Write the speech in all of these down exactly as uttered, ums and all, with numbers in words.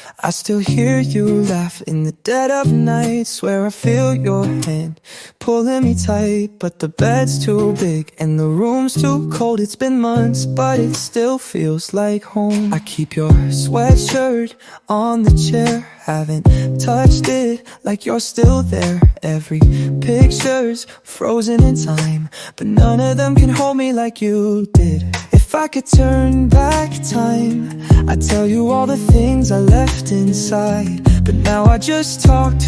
I still hear you laugh in the dead of night. Swear I feel your hand pulling me tight, but the bed's too big and the room's too cold. It's been months, but it still feels like home. I keep your sweatshirt on the chair, haven't touched it like you're still there. Every picture's frozen in time, but none of them can hold me like you did. If I could turn back time, I'd tell you all the things I left inside, but now I just talk to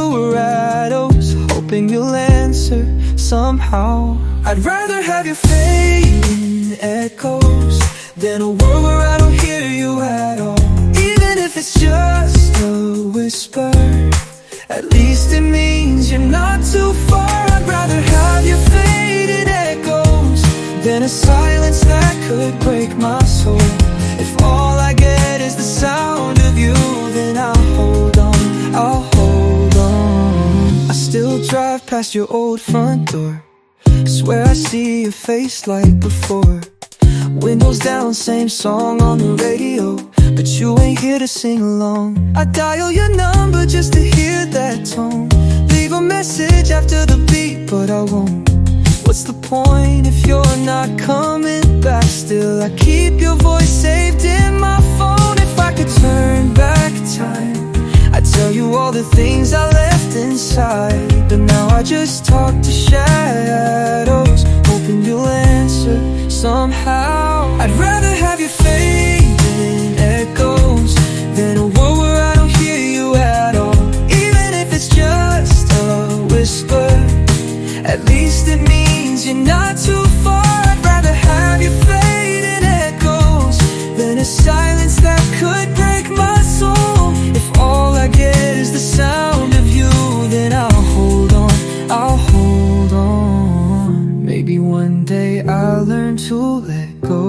shadows, hoping you'll answer somehow. I'd rather have you fade in echoes than a world where I don't hear you at all. Even if it's just a whisper, at least it means you're not too far. I'd rather have you fade in echoes than a silence that could break my soul. If all I get is the sound of you, then I'll hold on, I'll hold on. I still drive past your old front door, swear I see your face like before. Windows down, same song on the radio, but you ain't here to sing along. I dial your number just to hear that tone, leave a message after the beep, but I won't. What's the point if you're not coming back? Still, I keep your voice saved in my phone. If I could turn back time, I'd tell you all the things I left inside, but now I just talk to shadows, hoping you'll answer somehow. I'd rather have you fade in echoes than a world where I don't hear you at all. Even if it's just a whisper, at least it means you're not too far. I'd rather have you fade in echoes than a silence that could break my soul. If all I get is the sound of you, then I'll hold on, I'll hold on. Maybe one day I'll learn to let go,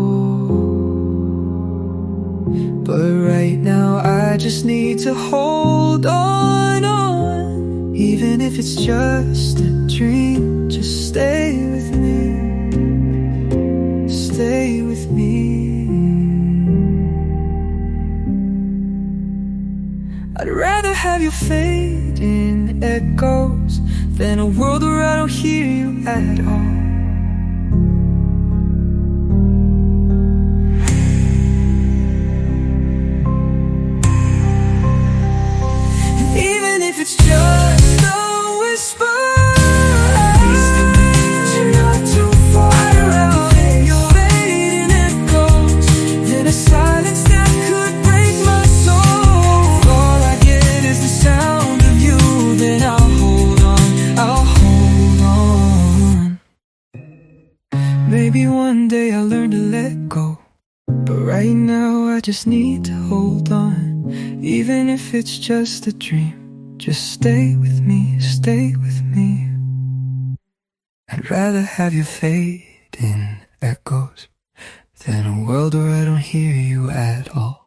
but right now I just need to hold on, on. Even if it's just a dream, just stay with me, stay with me. I'd rather have you fade in echoes than a world where I don't hear you at all. Even if it's just a whisper, maybe one day I'll learn to let go, but right now I just need to hold on. Even if it's just a dream, just stay with me, stay with me. I'd rather have you fade in echoes than a world where I don't hear you at all.